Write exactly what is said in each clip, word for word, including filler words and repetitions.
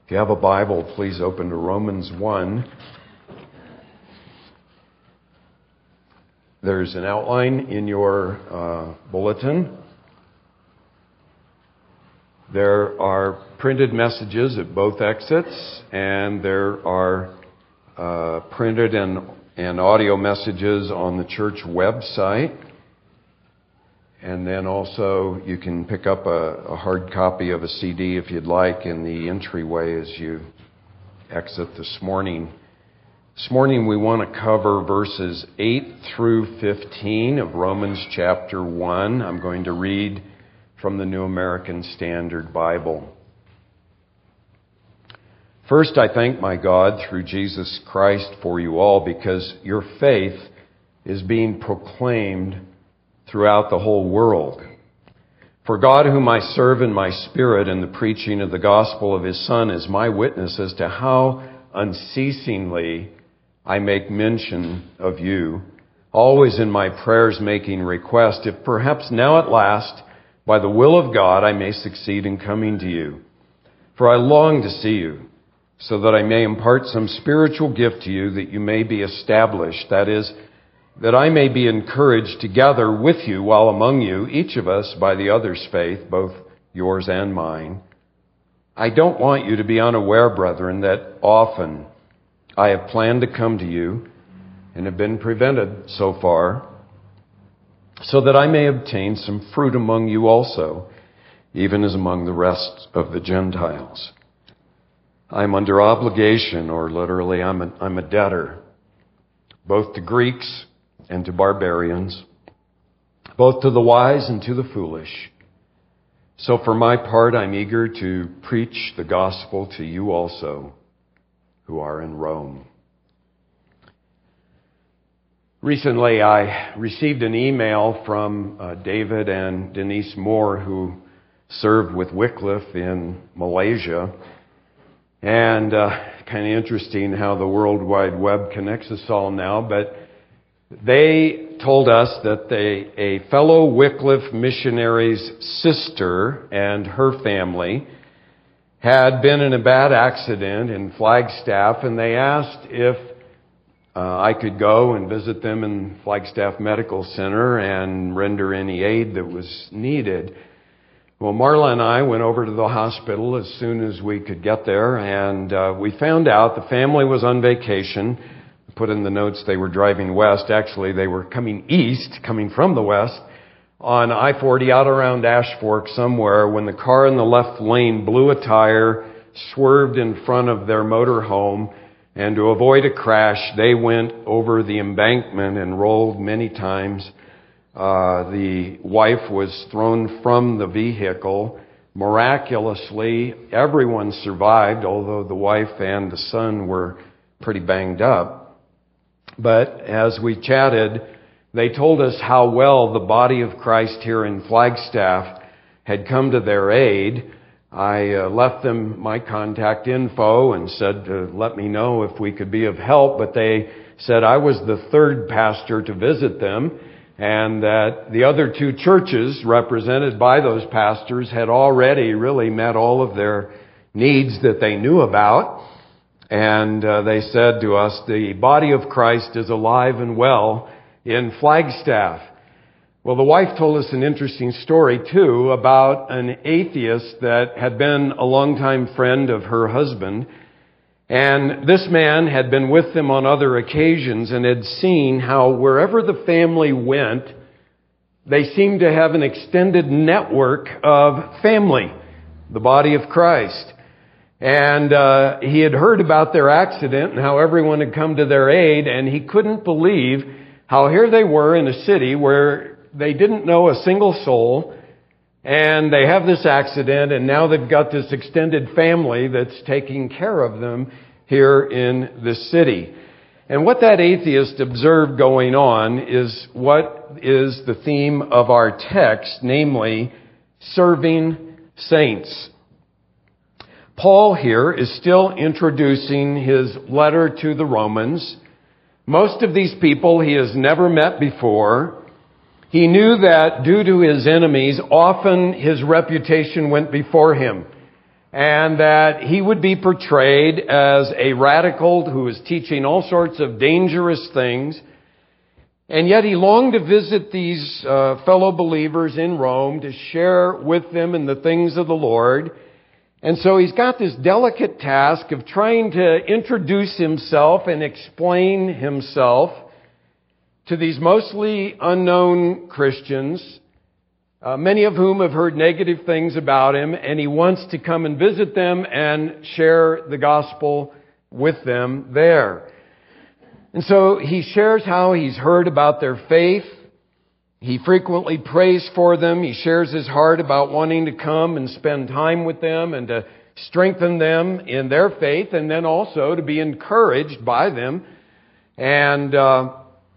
If you have a Bible, please open to Romans one. There's an outline in your uh, bulletin. There are printed messages at both exits, and there are uh, printed and, and audio messages on the church website. And then also you can pick up a, a hard copy of a C D if you'd like in the entryway as you exit this morning. This morning we want to cover verses eight through fifteen of Romans chapter one. I'm going to read from the New American Standard Bible. First, I thank my God through Jesus Christ for you all, because your faith is being proclaimed throughout the whole world. For God, whom I serve in my spirit in the preaching of the gospel of his Son, is my witness as to how unceasingly I make mention of you, always in my prayers making request, if perhaps now at last, by the will of God, I may succeed in coming to you. For I long to see you, so that I may impart some spiritual gift to you, that you may be established, that is, that I may be encouraged together with you while among you, each of us by the other's faith, both yours and mine. I don't want you to be unaware, brethren, that often I have planned to come to you and have been prevented so far, so that I may obtain some fruit among you also, even as among the rest of the Gentiles. I'm under obligation, or literally I'm a, I'm a debtor, both to Greeks and to barbarians, both to the wise and to the foolish. So for my part, I'm eager to preach the gospel to you also, who are in Rome. Recently, I received an email from uh, David and Denise Moore, who served with Wycliffe in Malaysia. And uh, kind of interesting how the World Wide Web connects us all now, but they told us that they, a fellow Wycliffe missionary's sister and her family had been in a bad accident in Flagstaff, and they asked if uh, I could go and visit them in Flagstaff Medical Center and render any aid that was needed. Well, Marla and I went over to the hospital as soon as we could get there, and uh, we found out the family was on vacation. Put in the notes they were driving west. Actually, they were coming east, coming from the west, on I forty out around Ash Fork somewhere, when the car in the left lane blew a tire, swerved in front of their motorhome, and to avoid a crash, they went over the embankment and rolled many times. Uh, the wife was thrown from the vehicle. Miraculously, everyone survived, although the wife and the son were pretty banged up. But as we chatted, they told us how well the body of Christ here in Flagstaff had come to their aid. I uh, left them my contact info and said to let me know if we could be of help, but they said I was the third pastor to visit them, and that the other two churches represented by those pastors had already really met all of their needs that they knew about. And uh, they said to us, the body of Christ is alive and well in Flagstaff. Well, the wife told us an interesting story, too, about an atheist that had been a longtime friend of her husband. And this man had been with them on other occasions and had seen how wherever the family went, they seemed to have an extended network of family, the body of Christ. And uh, he had heard about their accident and how everyone had come to their aid, and he couldn't believe how here they were in a city where they didn't know a single soul, and they have this accident, and now they've got this extended family that's taking care of them here in the city. And what that atheist observed going on is what is the theme of our text, namely, serving saints. Paul here is still introducing his letter to the Romans. Most of these people he has never met before. He knew that due to his enemies, often his reputation went before him. and that he would be portrayed as a radical who was teaching all sorts of dangerous things. And yet he longed to visit these uh, fellow believers in Rome to share with them in the things of the Lord. And so he's got this delicate task of trying to introduce himself and explain himself to these mostly unknown Christians, uh, many of whom have heard negative things about him, and he wants to come and visit them and share the gospel with them there. And so he shares how he's heard about their faith. He frequently prays for them. He shares his heart about wanting to come and spend time with them and to strengthen them in their faith, and then also to be encouraged by them. And uh,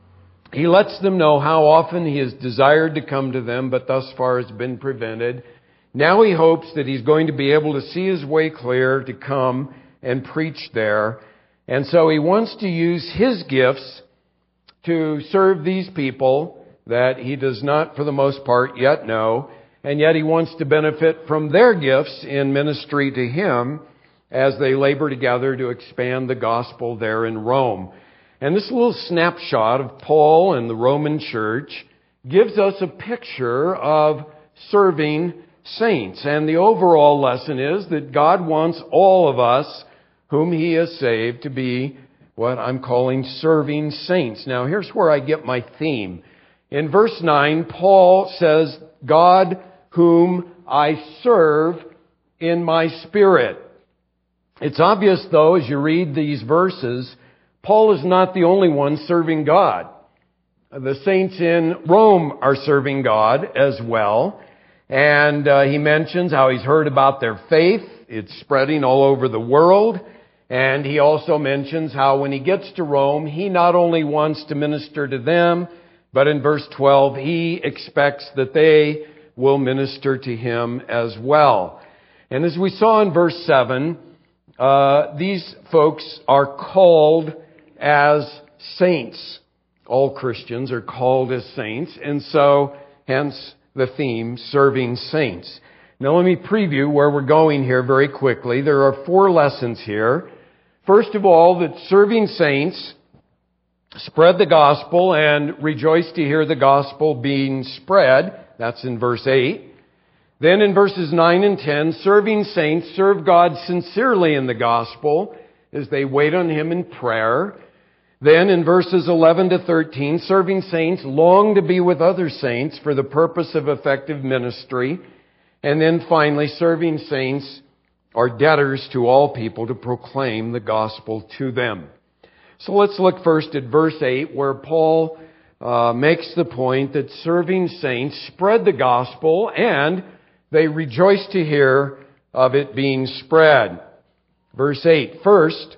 he lets them know how often he has desired to come to them, but thus far has been prevented. Now he hopes that he's going to be able to see his way clear to come and preach there. And so he wants to use his gifts to serve these people that he does not, for the most part, yet know. And yet he wants to benefit from their gifts in ministry to him as they labor together to expand the gospel there in Rome. And this little snapshot of Paul and the Roman church gives us a picture of serving saints. And the overall lesson is that God wants all of us whom he has saved to be what I'm calling serving saints. Now here's where I get my theme. In verse nine, Paul says, God whom I serve in my spirit. It's obvious though, as you read these verses, Paul is not the only one serving God. The saints in Rome are serving God as well. And uh, he mentions how he's heard about their faith. It's spreading all over the world. And he also mentions how when he gets to Rome, he not only wants to minister to them, but in verse twelve, he expects that they will minister to him as well. And as we saw in verse seven, uh, these folks are called as saints. All Christians are called as saints, and so hence the theme, serving saints. Now let me preview where we're going here very quickly. There are four lessons here. First of all, that serving saints spread the gospel and rejoice to hear the gospel being spread. That's in verse eight. Then in verses nine and ten, serving saints serve God sincerely in the gospel as they wait on him in prayer. Then in verses eleven to thirteen, serving saints long to be with other saints for the purpose of effective ministry. And then finally, serving saints are debtors to all people to proclaim the gospel to them. So let's look first at verse eight, where Paul uh, makes the point that serving saints spread the gospel and they rejoice to hear of it being spread. Verse eight, first,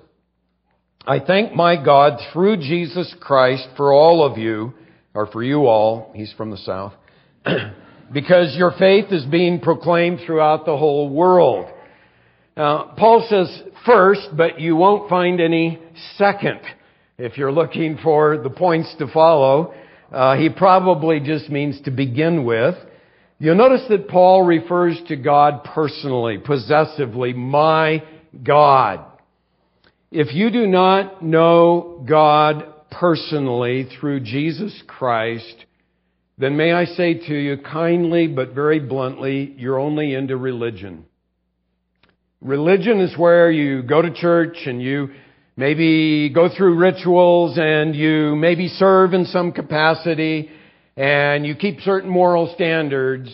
I thank my God through Jesus Christ for all of you, or for you all, he's from the south, because your faith is being proclaimed throughout the whole world. Now, Paul says first, but you won't find any second. If you're looking for the points to follow, uh, he probably just means to begin with. You'll notice that Paul refers to God personally, possessively, my God. If you do not know God personally through Jesus Christ, then may I say to you kindly but very bluntly, you're only into religion. Religion is where you go to church and you maybe go through rituals and you maybe serve in some capacity and you keep certain moral standards.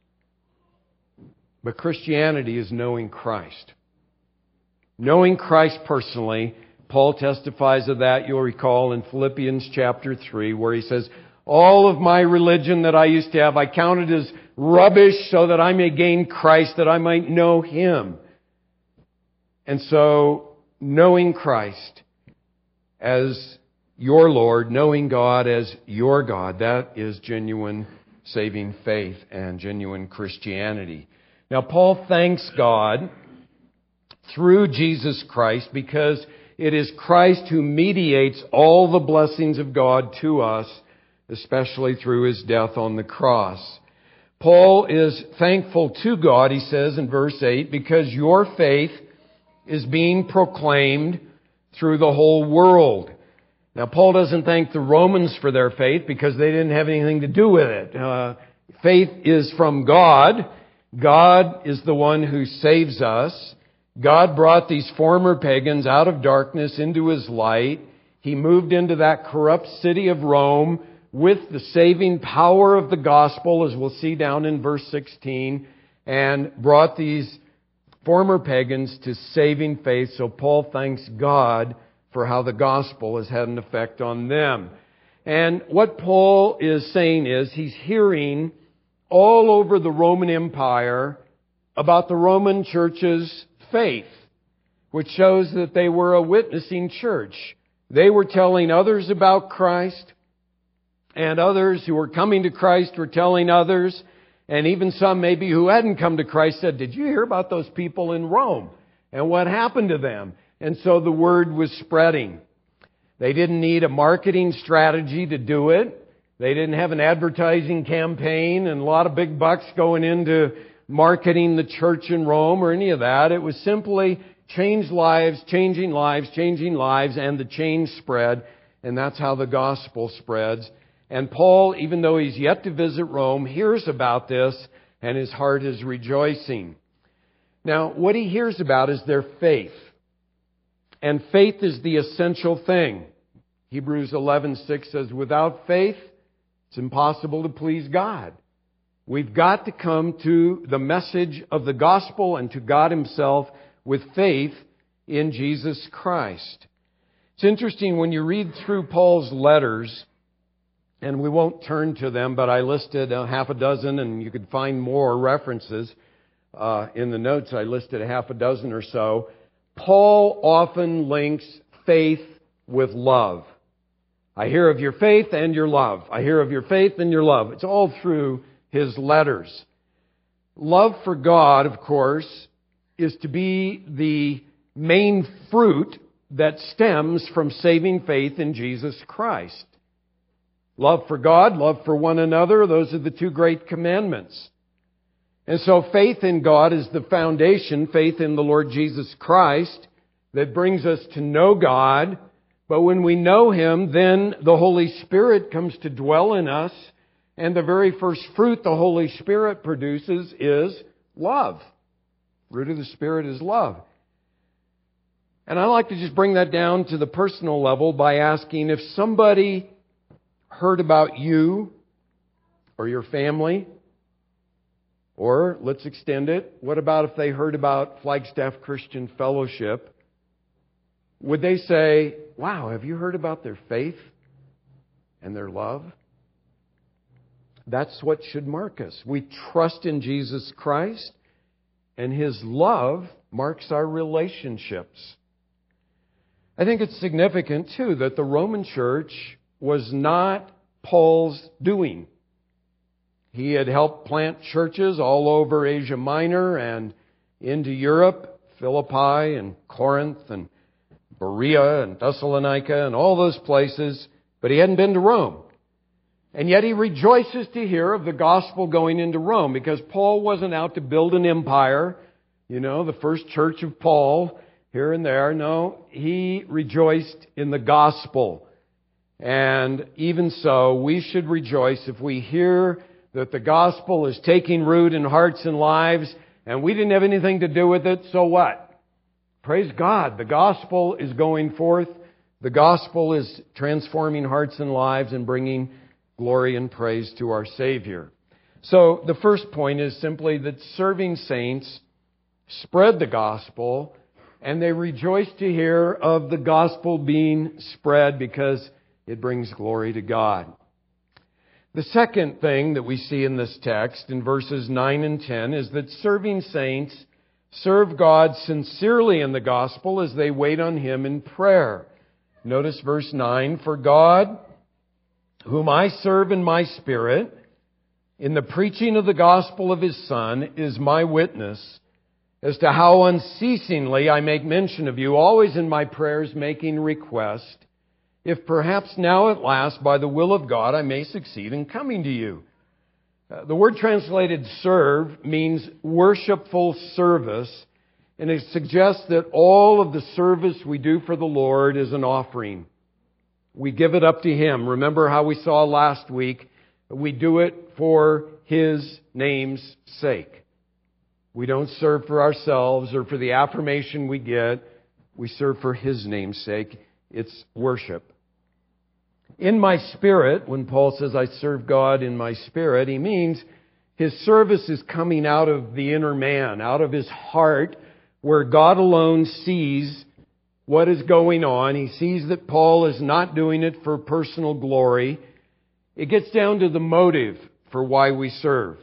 But Christianity is knowing Christ. Knowing Christ personally. Paul testifies of that, you'll recall, in Philippians chapter three, where he says, all of my religion that I used to have, I counted as rubbish so that I may gain Christ, that I might know Him. And so, knowing Christ as your Lord, knowing God as your God, that is genuine saving faith and genuine Christianity. Now, Paul thanks God through Jesus Christ because it is Christ who mediates all the blessings of God to us, especially through His death on the cross. Paul is thankful to God, he says in verse eight, because your faith is being proclaimed through the whole world. Now, Paul doesn't thank the Romans for their faith because they didn't have anything to do with it. Uh, faith is from God. God is the one who saves us. God brought these former pagans out of darkness into His light. He moved into that corrupt city of Rome with the saving power of the gospel, as we'll see down in verse sixteen, and brought these former pagans to saving faith. So Paul thanks God for how the gospel has had an effect on them. And what Paul is saying is he's hearing all over the Roman Empire about the Roman church's faith, which shows that they were a witnessing church. They were telling others about Christ, and others who were coming to Christ were telling others, and even some maybe who hadn't come to Christ said, "Did you hear about those people in Rome and what happened to them?" And so the word was spreading. They didn't need a marketing strategy to do it. They didn't have an advertising campaign and a lot of big bucks going into marketing the church in Rome or any of that. It was simply change lives, changing lives, changing lives, and the change spread. And that's how the gospel spreads. And Paul, even though he's yet to visit Rome, hears about this and his heart is rejoicing. Now, what he hears about is their faith. And faith is the essential thing. Hebrews eleven six says, without faith, it's impossible to please God. We've got to come to the message of the gospel and to God Himself with faith in Jesus Christ. It's interesting when you read through Paul's letters, and we won't turn to them, but I listed a half a dozen, and you could find more references uh, in the notes. I listed a half a dozen or so. Paul often links faith with love. I hear of your faith and your love. I hear of your faith and your love. It's all through his letters. Love for God, of course, is to be the main fruit that stems from saving faith in Jesus Christ. Love for God, love for one another, those are the two great commandments. And so faith in God is the foundation, faith in the Lord Jesus Christ, that brings us to know God. But when we know Him, then the Holy Spirit comes to dwell in us. And the very first fruit the Holy Spirit produces is love. Root of the Spirit is love. And I like to just bring that down to the personal level by asking if somebody heard about you or your family, or let's extend it, what about if they heard about Flagstaff Christian Fellowship? Would they say, wow, have you heard about their faith and their love? That's what should mark us. We trust in Jesus Christ, and His love marks our relationships. I think it's significant, too, that the Roman Church was not Paul's doing. He had helped plant churches all over Asia Minor and into Europe, Philippi and Corinth and Berea and Thessalonica and all those places, but he hadn't been to Rome. And yet he rejoices to hear of the gospel going into Rome, because Paul wasn't out to build an empire, you know, the first church of Paul here and there. No, he rejoiced in the gospel. And even so, we should rejoice if we hear that the gospel is taking root in hearts and lives, and we didn't have anything to do with it, so what? Praise God. The gospel is going forth. The gospel is transforming hearts and lives and bringing glory and praise to our Savior. So the first point is simply that serving saints spread the gospel, and they rejoice to hear of the gospel being spread because it brings glory to God. The second thing that we see in this text in verses nine and ten is that serving saints serve God sincerely in the gospel as they wait on Him in prayer. Notice verse nine, for God, whom I serve in my spirit, in the preaching of the gospel of His Son, is my witness as to how unceasingly I make mention of you, always in my prayers making request, if perhaps now at last, by the will of God, I may succeed in coming to you. Uh, the word translated serve means worshipful service, and it suggests that all of the service we do for the Lord is an offering. We give it up to Him. Remember how we saw last week, we do it for His name's sake. We don't serve for ourselves or for the affirmation we get. We serve for His name's sake. It's worship. In my spirit, when Paul says I serve God in my spirit, he means his service is coming out of the inner man, out of his heart, where God alone sees what is going on. He sees that Paul is not doing it for personal glory. It gets down to the motive for why we serve.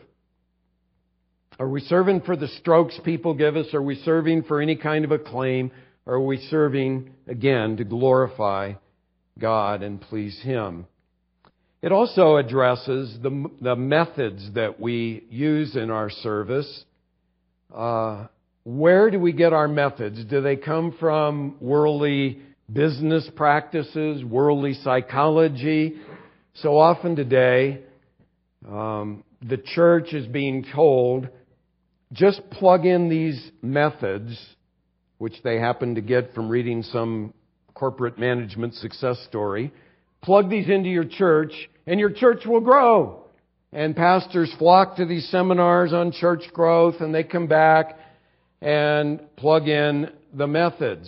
Are we serving for the strokes people give us? Are we serving for any kind of acclaim? Or are we serving, again, to glorify God and please Him? It also addresses the, the methods that we use in our service. Uh, where do we get our methods? Do they come from worldly business practices, worldly psychology? So often today, um, the church is being told, just plug in these methods, which they happen to get from reading some corporate management success story. Plug these into your church, and your church will grow. And pastors flock to these seminars on church growth, and they come back and plug in the methods.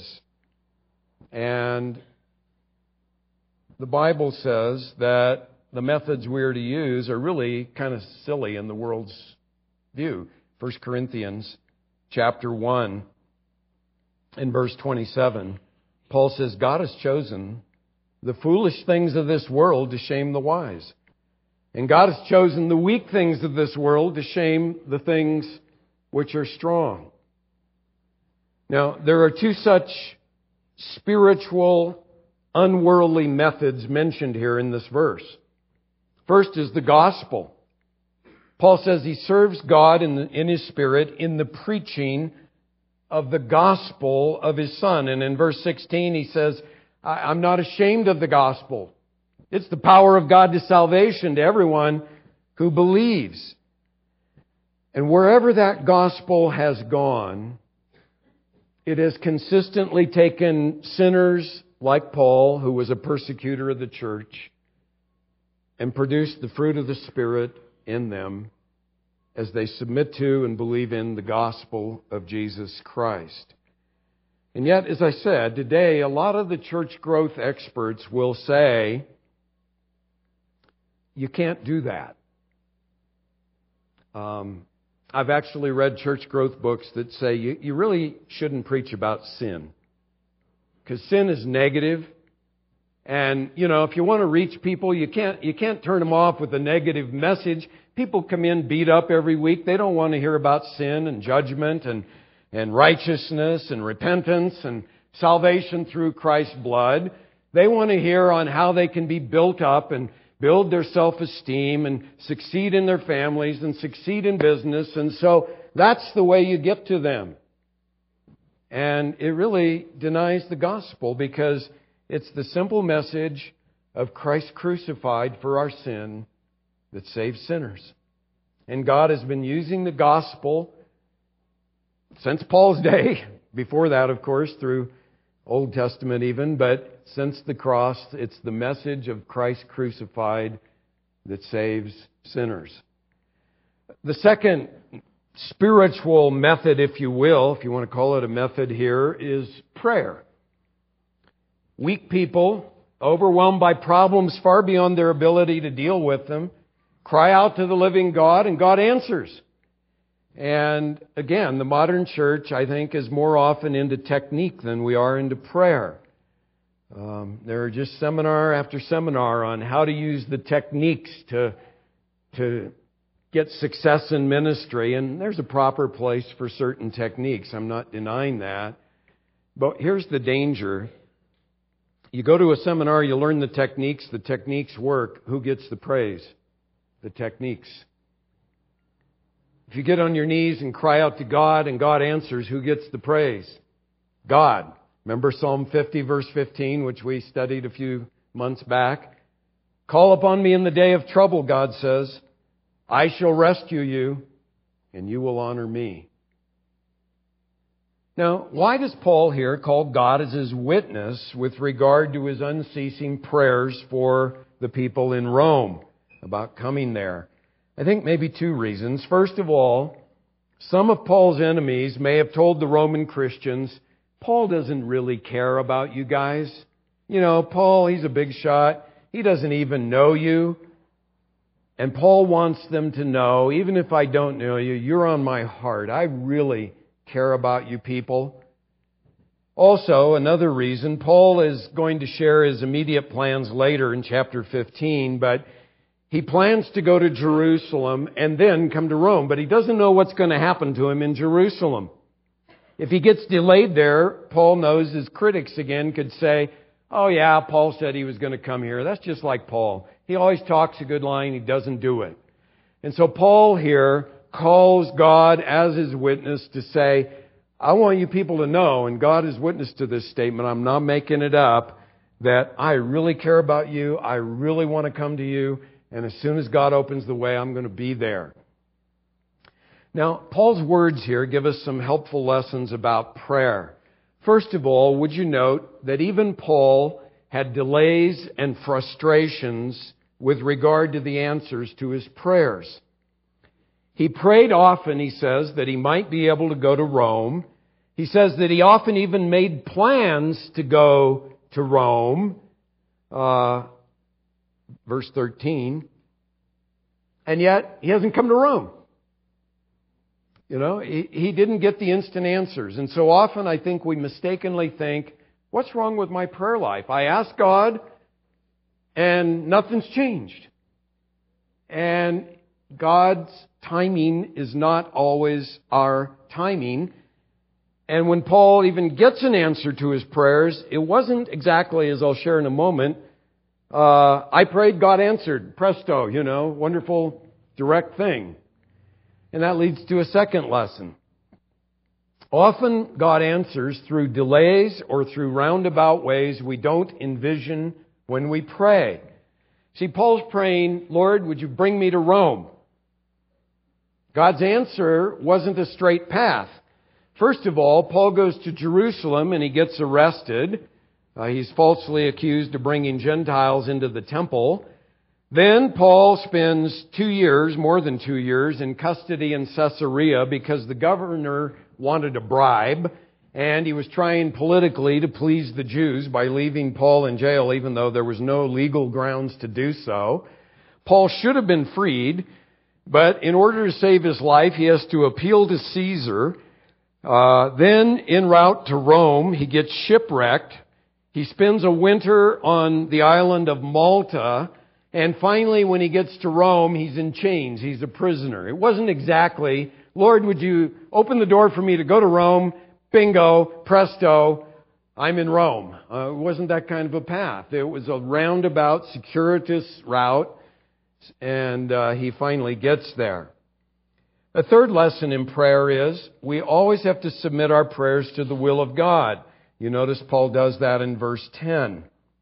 And the Bible says that the methods we are to use are really kind of silly in the world's view. First Corinthians chapter one and verse twenty-seven. Paul says, God has chosen the foolish things of this world to shame the wise. And God has chosen the weak things of this world to shame the things which are strong. Now, there are two such spiritual, unworldly methods mentioned here in this verse. First is the gospel. Paul says he serves God in, the, in his spirit in the preaching of the gospel of His Son. And in verse sixteen he says, I'm not ashamed of the gospel. It's the power of God to salvation to everyone who believes. And wherever that gospel has gone, it has consistently taken sinners like Paul, who was a persecutor of the church, and produced the fruit of the Spirit in them as they submit to and believe in the gospel of Jesus Christ. And yet, as I said, today a lot of the church growth experts will say, you can't do that. Um, I've actually read church growth books that say you, you really shouldn't preach about sin. Because sin is negative. And, you know, if you want to reach people, you can't, you can't turn them off with a negative message. People come in beat up every week. They don't want to hear about sin and judgment and, and righteousness and repentance and salvation through Christ's blood. They want to hear on how they can be built up and build their self-esteem and succeed in their families and succeed in business. And so that's the way you get to them. And it really denies the gospel, because it's the simple message of Christ crucified for our sin that saves sinners. And God has been using the gospel since Paul's day, before that, of course, through Old Testament even, but since the cross, it's the message of Christ crucified that saves sinners. The second spiritual method, if you will, if you want to call it a method here, is prayer. Weak people, overwhelmed by problems far beyond their ability to deal with them, cry out to the living God, and God answers. And again, the modern church, I think, is more often into technique than we are into prayer. Um, there are just seminar after seminar on how to use the techniques to, to get success in ministry. And there's a proper place for certain techniques. I'm not denying that. But here's the danger. You go to a seminar, you learn the techniques, the techniques work. Who gets the praise? The techniques. If you get on your knees and cry out to God and God answers, who gets the praise? God. Remember Psalm fifty, verse fifteen, which we studied a few months back? Call upon me in the day of trouble, God says, I shall rescue you, and you will honor me. Now, why does Paul here call God as his witness with regard to his unceasing prayers for the people in Rome about coming there? I think maybe two reasons. First of all, some of Paul's enemies may have told the Roman Christians, Paul doesn't really care about you guys. You know, Paul, he's a big shot. He doesn't even know you. And Paul wants them to know, even if I don't know you, you're on my heart. I really care about you people. Also, another reason, Paul is going to share his immediate plans later in chapter fifteen, but he plans to go to Jerusalem and then come to Rome, but he doesn't know what's going to happen to him in Jerusalem. If he gets delayed there, Paul knows his critics again could say, oh yeah, Paul said he was going to come here. That's just like Paul. He always talks a good line, he doesn't do it. And so Paul here calls God as his witness to say, I want you people to know, and God is witness to this statement, I'm not making it up, that I really care about you, I really want to come to you, and as soon as God opens the way, I'm going to be there. Now, Paul's words here give us some helpful lessons about prayer. First of all, would you note that even Paul had delays and frustrations with regard to the answers to his prayers. He prayed often, he says, that he might be able to go to Rome. He says that he often even made plans to go to Rome. Uh, verse thirteen. And yet, he hasn't come to Rome. You know, he, he didn't get the instant answers. And so often I think we mistakenly think, what's wrong with my prayer life? I ask God and nothing's changed. And God's timing is not always our timing. And when Paul even gets an answer to his prayers, it wasn't exactly, as I'll share in a moment, uh, I prayed, God answered. Presto, you know, wonderful, direct thing. And that leads to a second lesson. Often God answers through delays or through roundabout ways we don't envision when we pray. See, Paul's praying, Lord, would you bring me to Rome? God's answer wasn't a straight path. First of all, Paul goes to Jerusalem and he gets arrested. Uh, he's falsely accused of bringing Gentiles into the temple. Then Paul spends two years, more than two years, in custody in Caesarea because the governor wanted a bribe and he was trying politically to please the Jews by leaving Paul in jail even though there was no legal grounds to do so. Paul should have been freed, but in order to save his life, he has to appeal to Caesar. Uh, then, en route to Rome, he gets shipwrecked. He spends a winter on the island of Malta. And finally, when he gets to Rome, he's in chains. He's a prisoner. It wasn't exactly, Lord, would you open the door for me to go to Rome? Bingo, presto, I'm in Rome. Uh, it wasn't that kind of a path. It was a roundabout, circuitous route. And uh, he finally gets there. A third lesson in prayer is we always have to submit our prayers to the will of God. You notice Paul does that in verse ten.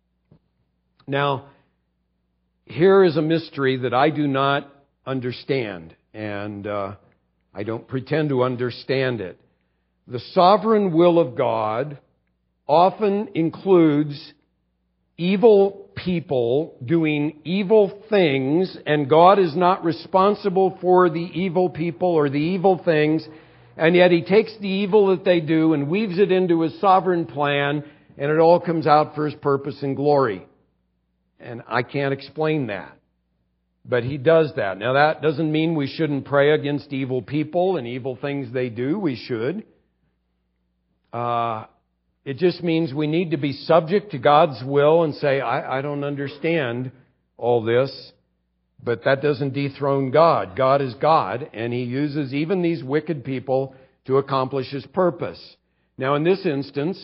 Now, here is a mystery that I do not understand, and uh, I don't pretend to understand it. The sovereign will of God often includes evil people doing evil things, and God is not responsible for the evil people or the evil things, and yet He takes the evil that they do and weaves it into His sovereign plan, and it all comes out for His purpose and glory. And I can't explain that. But He does that. Now that doesn't mean we shouldn't pray against evil people and evil things they do. We should. Uh, it just means we need to be subject to God's will and say, I, I don't understand all this. But that doesn't dethrone God. God is God, and He uses even these wicked people to accomplish His purpose. Now in this instance,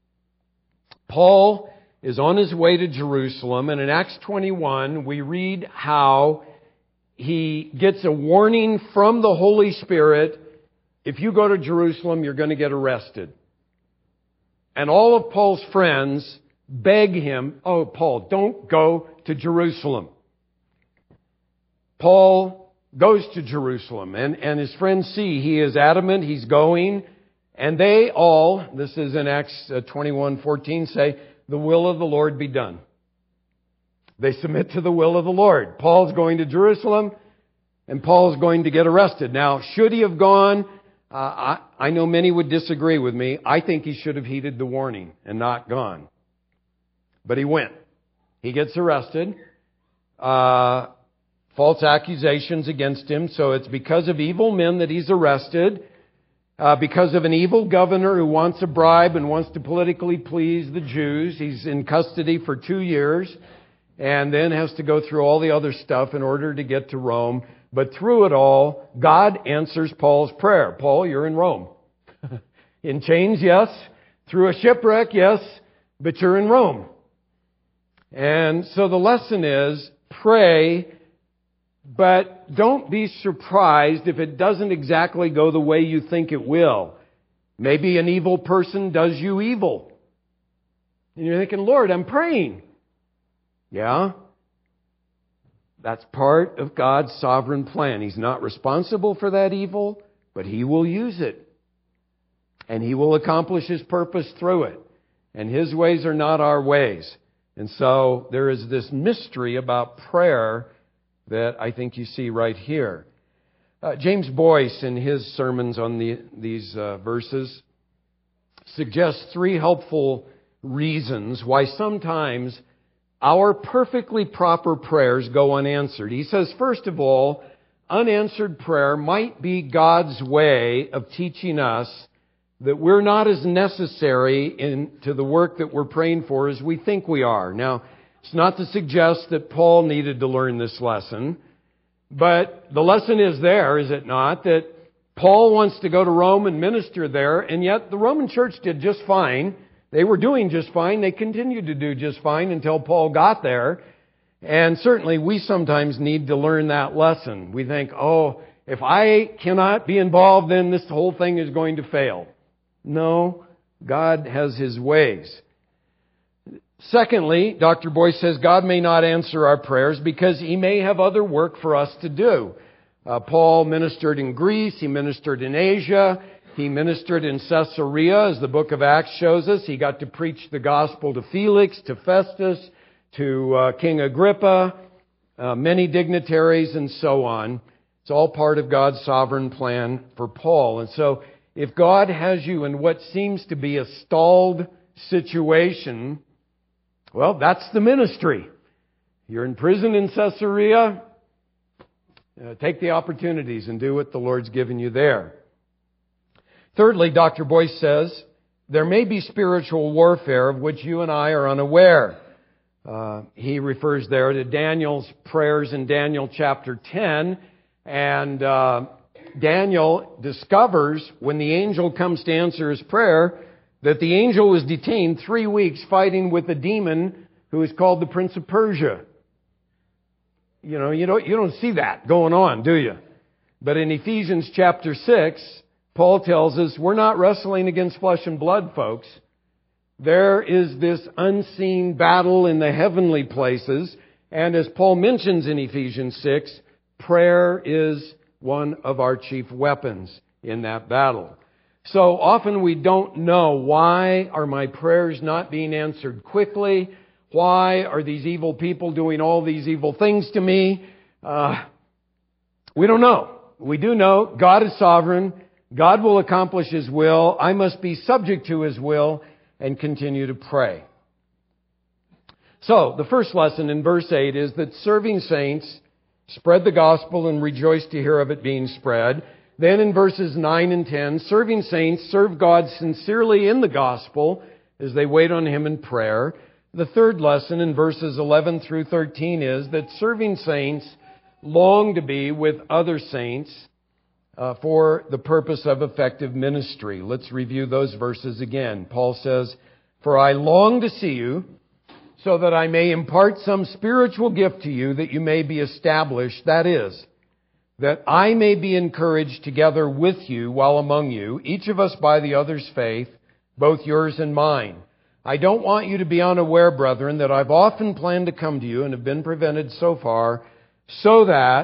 Paul is on his way to Jerusalem, and in Acts twenty-one, we read how he gets a warning from the Holy Spirit, if you go to Jerusalem, you're going to get arrested. And all of Paul's friends beg him, oh, Paul, don't go to Jerusalem. Paul goes to Jerusalem, and, and his friends see he is adamant, he's going, and they all, this is in Acts twenty-one fourteen, say, the will of the Lord be done. They submit to the will of the Lord. Paul's going to Jerusalem, and Paul's going to get arrested. Now, should he have gone? Uh, I, I know many would disagree with me. I think he should have heeded the warning and not gone. But he went. He gets arrested. Uh, false accusations against him. So it's because of evil men that he's arrested. Uh, because of an evil governor who wants a bribe and wants to politically please the Jews. He's in custody for two years and then has to go through all the other stuff in order to get to Rome. But through it all, God answers Paul's prayer. Paul, you're in Rome. In chains, yes. Through a shipwreck, yes. But you're in Rome. And so the lesson is, pray, but don't be surprised if it doesn't exactly go the way you think it will. Maybe an evil person does you evil. And you're thinking, Lord, I'm praying. Yeah. That's part of God's sovereign plan. He's not responsible for that evil, but He will use it. And He will accomplish His purpose through it. And His ways are not our ways. And so there is this mystery about prayer that I think you see right here. Uh, James Boyce, in his sermons on the, these uh, verses, suggests three helpful reasons why sometimes our perfectly proper prayers go unanswered. He says, first of all, unanswered prayer might be God's way of teaching us that we're not as necessary in, to the work that we're praying for as we think we are. Now, it's not to suggest that Paul needed to learn this lesson, but the lesson is there, is it not, that Paul wants to go to Rome and minister there, and yet the Roman church did just fine. They were doing just fine. They continued to do just fine until Paul got there. And certainly we sometimes need to learn that lesson. We think, oh, if I cannot be involved, then this whole thing is going to fail. No, God has His ways. Secondly, Doctor Boyce says God may not answer our prayers because He may have other work for us to do. Uh, Paul ministered in Greece. He ministered in Asia. He ministered in Caesarea, as the book of Acts shows us. He got to preach the gospel to Felix, to Festus, to uh, King Agrippa, uh, many dignitaries, and so on. It's all part of God's sovereign plan for Paul. And so, if God has you in what seems to be a stalled situation, well, that's the ministry. You're in prison in Caesarea. Uh, take the opportunities and do what the Lord's given you there. Thirdly, Doctor Boyce says, there may be spiritual warfare of which you and I are unaware. Uh, he refers there to Daniel's prayers in Daniel chapter ten. And uh, Daniel discovers, when the angel comes to answer his prayer, that the angel was detained three weeks fighting with a demon who is called the Prince of Persia. You know, you don't, you don't see that going on, do you? But in Ephesians chapter six, Paul tells us we're not wrestling against flesh and blood, folks. There is this unseen battle in the heavenly places. And as Paul mentions in Ephesians six, prayer is one of our chief weapons in that battle. So often we don't know, why are my prayers not being answered quickly? Why are these evil people doing all these evil things to me? Uh, we don't know. We do know God is sovereign. God will accomplish His will. I must be subject to His will and continue to pray. So, the first lesson in verse eight is that serving saints spread the gospel and rejoice to hear of it being spread. Then in verses nine and ten, serving saints serve God sincerely in the gospel as they wait on Him in prayer. The third lesson in verses eleven through thirteen is that serving saints long to be with other saints Uh, for the purpose of effective ministry. Let's review those verses again. Paul says, "For I long to see you, so that I may impart some spiritual gift to you, that you may be established. That is, that I may be encouraged together with you while among you, each of us by the other's faith, both yours and mine. I don't want you to be unaware, brethren, that I've often planned to come to you and have been prevented so far, so that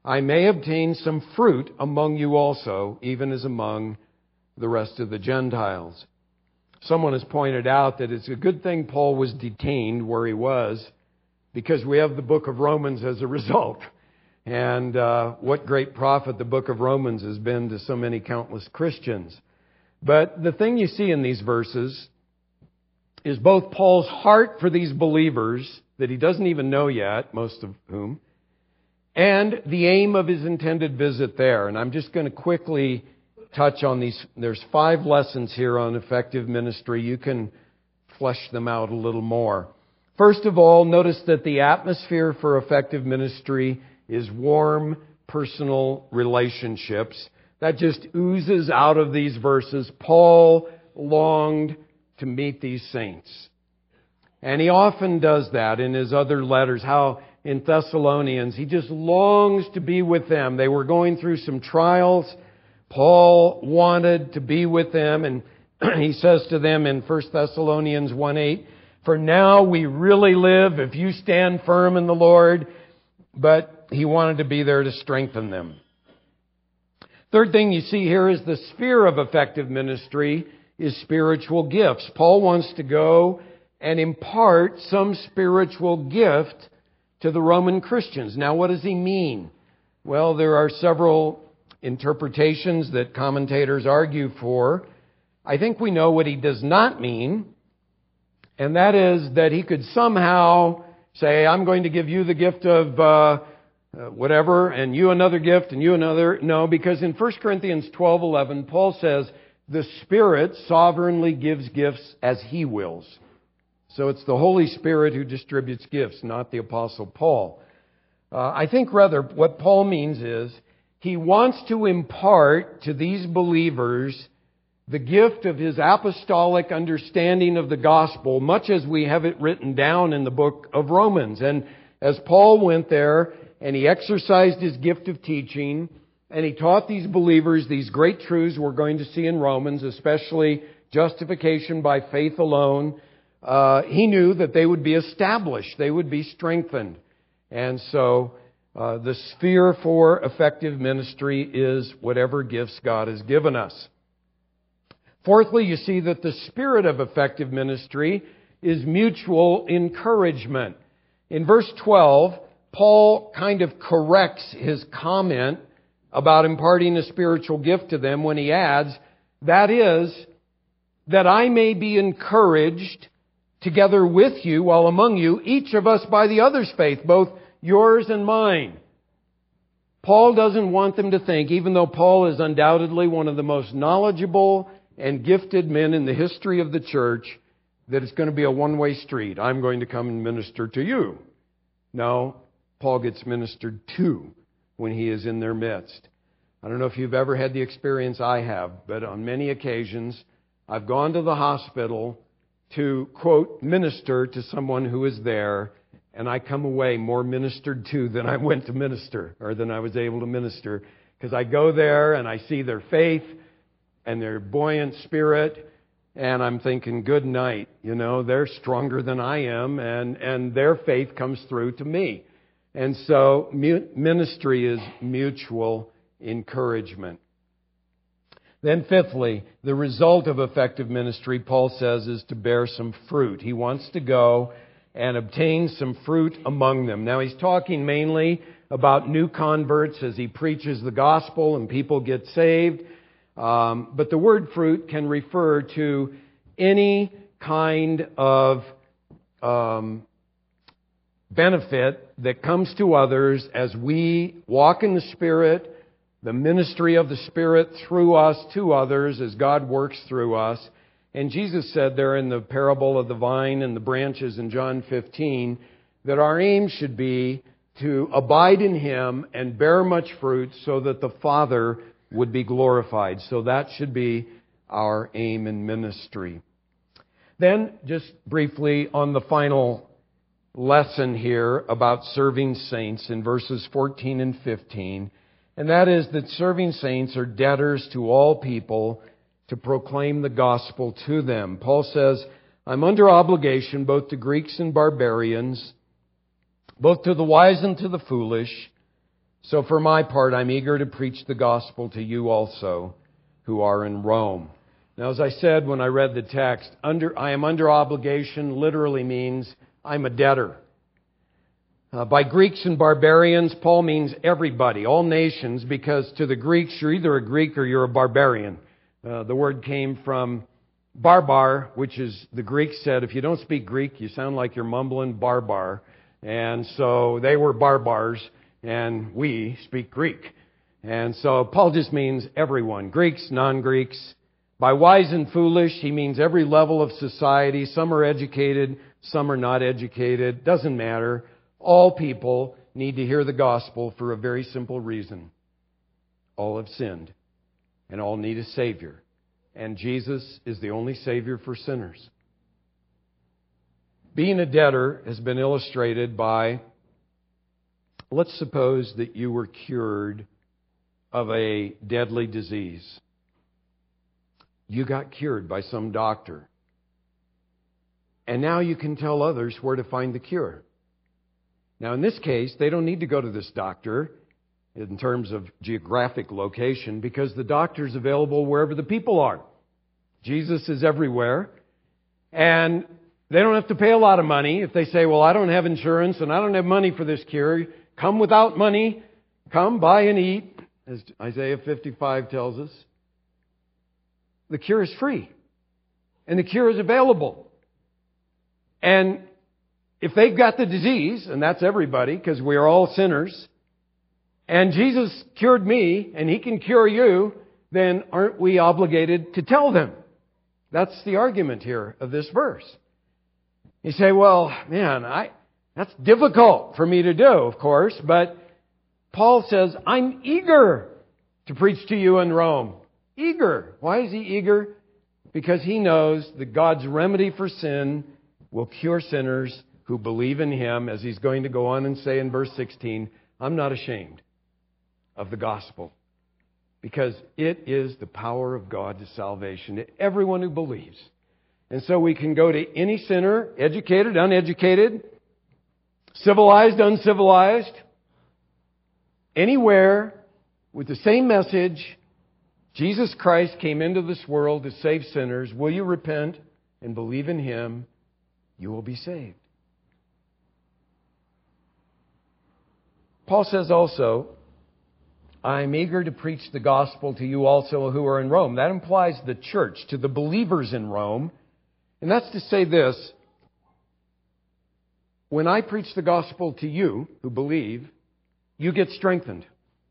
I may obtain some fruit among you also, even as among the rest of the Gentiles. Someone has pointed out that it's a good thing Paul was detained where he was, because we have the book of Romans as a result. And uh, what great profit the book of Romans has been to so many countless Christians. But the thing you see in these verses is both Paul's heart for these believers that he doesn't even know yet, most of whom, and the aim of his intended visit there. And I'm just going to quickly touch on these. There's five lessons here on effective ministry. You can flesh them out a little more. First of all, notice that the atmosphere for effective ministry is warm, personal relationships. That just oozes out of these verses. Paul longed to meet these saints. And he often does that in his other letters. How in Thessalonians, he just longs to be with them. They were going through some trials. Paul wanted to be with them, and he says to them in First Thessalonians one eight, "For now we really live if you stand firm in the Lord." But he wanted to be there to strengthen them. Third thing you see here is the sphere of effective ministry is spiritual gifts. Paul wants to go and impart some spiritual gift to the Roman Christians. Now, what does he mean? Well, there are several interpretations that commentators argue for. I think we know what he does not mean, and that is that he could somehow say, I'm going to give you the gift of uh, uh, whatever, and you another gift, and you another. No, because in First Corinthians twelve eleven, Paul says, the Spirit sovereignly gives gifts as He wills. So it's the Holy Spirit who distributes gifts, not the Apostle Paul. Uh, I think rather what Paul means is he wants to impart to these believers the gift of his apostolic understanding of the gospel, much as we have it written down in the book of Romans. And as Paul went there and he exercised his gift of teaching and he taught these believers these great truths we're going to see in Romans, especially justification by faith alone, uh, he knew that they would be established, they would be strengthened. And so uh, the sphere for effective ministry is whatever gifts God has given us. Fourthly, you see that the spirit of effective ministry is mutual encouragement. In verse twelve, Paul kind of corrects his comment about imparting a spiritual gift to them when he adds, that is, that I may be encouraged together with you while among you, each of us by the other's faith, both yours and mine. Paul doesn't want them to think, even though Paul is undoubtedly one of the most knowledgeable and gifted men in the history of the church, that it's going to be a one-way street. I'm going to come and minister to you. No, Paul gets ministered to when he is in their midst. I don't know if you've ever had the experience I have, but on many occasions I've gone to the hospital to, quote, minister to someone who is there, and I come away more ministered to than I went to minister, or than I was able to minister, because I go there and I see their faith and their buoyant spirit, and I'm thinking, good night. You know, they're stronger than I am, and, and their faith comes through to me. And so ministry is mutual encouragement. Then fifthly, the result of effective ministry, Paul says, is to bear some fruit. He wants to go and obtain some fruit among them. Now he's talking mainly about new converts as he preaches the gospel and people get saved. Um, but the word fruit can refer to any kind of um, benefit that comes to others as we walk in the Spirit, the ministry of the Spirit through us to others as God works through us. And Jesus said there in the parable of the vine and the branches in John fifteen that our aim should be to abide in Him and bear much fruit so that the Father would be glorified. So that should be our aim in ministry. Then, just briefly on the final lesson here about serving saints in verses fourteen and fifteen, and that is that serving saints are debtors to all people to proclaim the gospel to them. Paul says, I'm under obligation both to Greeks and barbarians, both to the wise and to the foolish. So for my part, I'm eager to preach the gospel to you also who are in Rome. Now, as I said when I read the text, under, I am under obligation literally means I'm a debtor. Uh, by Greeks and barbarians, Paul means everybody, all nations, because to the Greeks, you're either a Greek or you're a barbarian. Uh, the word came from barbar, which is, the Greeks said, if you don't speak Greek, you sound like you're mumbling barbar. And so they were barbars, and we speak Greek. And so Paul just means everyone, Greeks, non-Greeks. By wise and foolish, he means every level of society. Some are educated, some are not educated. Doesn't matter. All people need to hear the gospel for a very simple reason. All have sinned, and all need a Savior. And Jesus is the only Savior for sinners. Being a debtor has been illustrated by, let's suppose that you were cured of a deadly disease. You got cured by some doctor. And now you can tell others where to find the cure. Now, in this case, they don't need to go to this doctor in terms of geographic location because the doctor's available wherever the people are. Jesus is everywhere. And they don't have to pay a lot of money. If they say, well, I don't have insurance and I don't have money for this cure, come without money, come, buy and eat, as Isaiah fifty-five tells us. The cure is free. And the cure is available. And if they've got the disease, and that's everybody, because we are all sinners, and Jesus cured me, and He can cure you, then aren't we obligated to tell them? That's the argument here of this verse. You say, well, man, I that's difficult for me to do, of course, but Paul says, I'm eager to preach to you in Rome. Eager. Why is he eager? Because he knows that God's remedy for sin will cure sinners who believe in Him, as he's going to go on and say in verse sixteen, I'm not ashamed of the gospel, because it is the power of God to salvation to everyone who believes. And so we can go to any sinner, educated, uneducated, civilized, uncivilized, anywhere with the same message. Jesus Christ came into this world to save sinners. Will you repent and believe in Him? You will be saved. Paul says also, I'm eager to preach the gospel to you also who are in Rome. That implies the church, to the believers in Rome. And that's to say this, when I preach the gospel to you who believe, you get strengthened.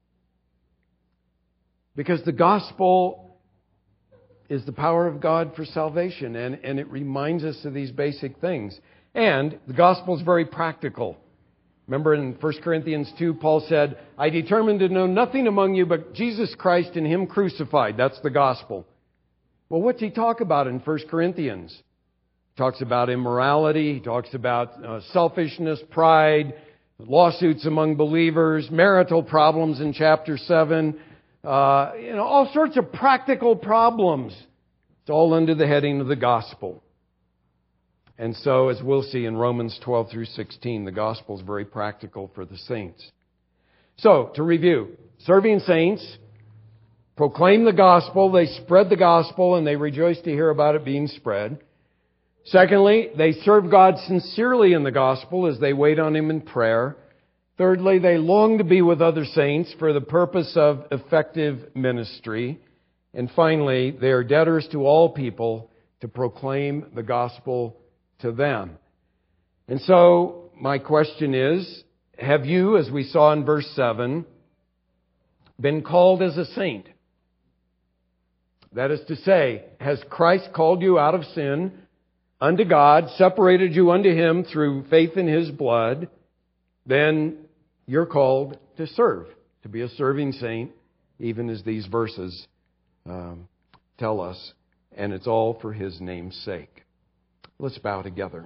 Because the gospel is the power of God for salvation, and, and it reminds us of these basic things. And the gospel is very practical. Remember in First Corinthians two, Paul said, I determined to know nothing among you but Jesus Christ and Him crucified. That's the gospel. Well, what's he talk about in First Corinthians? He talks about immorality. He talks about uh, selfishness, pride, lawsuits among believers, marital problems in chapter seven. Uh, you know, all sorts of practical problems. It's all under the heading of the gospel. And so, as we'll see in Romans twelve through sixteen, the gospel is very practical for the saints. So, to review, serving saints proclaim the gospel, they spread the gospel, and they rejoice to hear about it being spread. Secondly, they serve God sincerely in the gospel as they wait on Him in prayer. Thirdly, they long to be with other saints for the purpose of effective ministry. And finally, they are debtors to all people to proclaim the gospel to them. And so, my question is, have you, as we saw in verse seven, been called as a saint? That is to say, has Christ called you out of sin unto God, separated you unto Him through faith in His blood? Then you're called to serve, to be a serving saint, even as these verses um, tell us. And it's all for His name's sake. Let's bow together.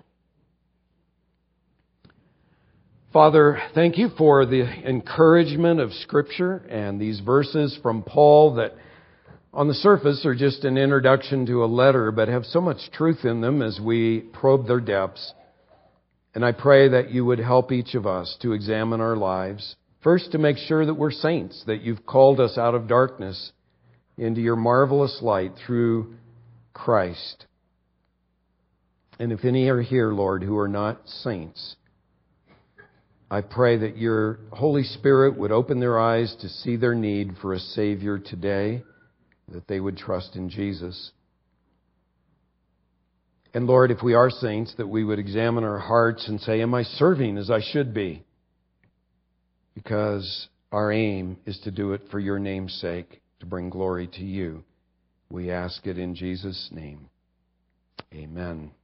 Father, thank you for the encouragement of Scripture and these verses from Paul that on the surface are just an introduction to a letter, but have so much truth in them as we probe their depths. And I pray that you would help each of us to examine our lives First, to make sure that we're saints, that you've called us out of darkness into your marvelous light through Christ. And if any are here, Lord, who are not saints, I pray that your Holy Spirit would open their eyes to see their need for a Savior today, that they would trust in Jesus. And Lord, if we are saints, that we would examine our hearts and say, am I serving as I should be? Because our aim is to do it for your name's sake, to bring glory to you. We ask it in Jesus' name. Amen.